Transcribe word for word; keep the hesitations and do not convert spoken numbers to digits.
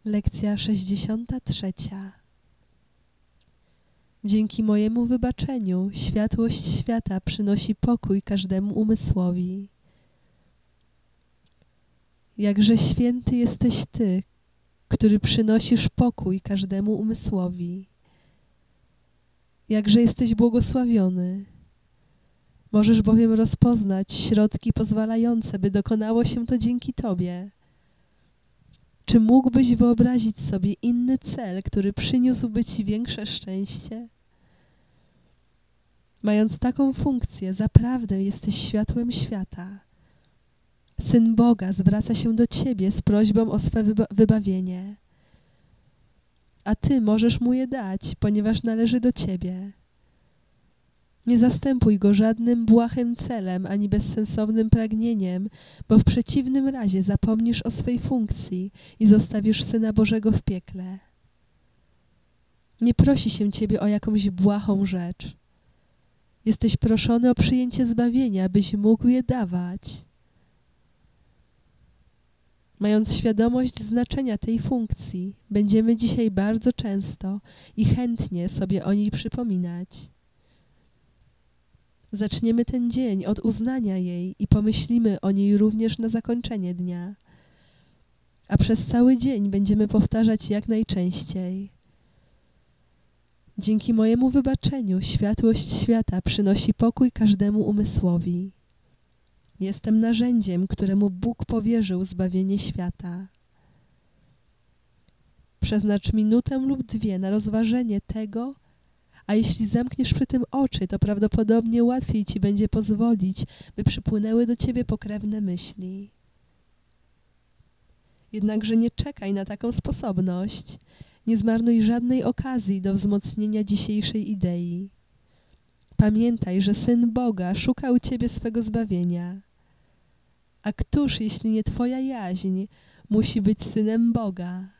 Lekcja sześćdziesiąta trzecia. Dzięki mojemu wybaczeniu światłość świata przynosi pokój każdemu umysłowi. Jakże święty jesteś Ty, który przynosisz pokój każdemu umysłowi. Jakże jesteś błogosławiony. Możesz bowiem rozpoznać środki pozwalające, by dokonało się to dzięki Tobie. Czy mógłbyś wyobrazić sobie inny cel, który przyniósłby Ci większe szczęście? Mając taką funkcję, zaprawdę jesteś światłem świata. Syn Boga zwraca się do Ciebie z prośbą o swe wyba- wybawienie. A Ty możesz Mu je dać, ponieważ należy do Ciebie. Nie zastępuj Go żadnym błahym celem ani bezsensownym pragnieniem, bo w przeciwnym razie zapomnisz o swej funkcji i zostawisz Syna Bożego w piekle. Nie prosi się Ciebie o jakąś błahą rzecz. Jesteś proszony o przyjęcie zbawienia, byś mógł je dawać. Mając świadomość znaczenia tej funkcji, będziemy dzisiaj bardzo często i chętnie sobie o niej przypominać. Zaczniemy ten dzień od uznania jej i pomyślimy o niej również na zakończenie dnia. A przez cały dzień będziemy powtarzać jak najczęściej. Dzięki mojemu wybaczeniu światłość świata przynosi pokój każdemu umysłowi. Jestem narzędziem, któremu Bóg powierzył zbawienie świata. Przeznacz minutę lub dwie na rozważenie tego, a jeśli zamkniesz przy tym oczy, to prawdopodobnie łatwiej Ci będzie pozwolić, by przypłynęły do Ciebie pokrewne myśli. Jednakże nie czekaj na taką sposobność. Nie zmarnuj żadnej okazji do wzmocnienia dzisiejszej idei. Pamiętaj, że Syn Boga szukał Ciebie swego zbawienia. A któż, jeśli nie Twoja jaźń, musi być Synem Boga?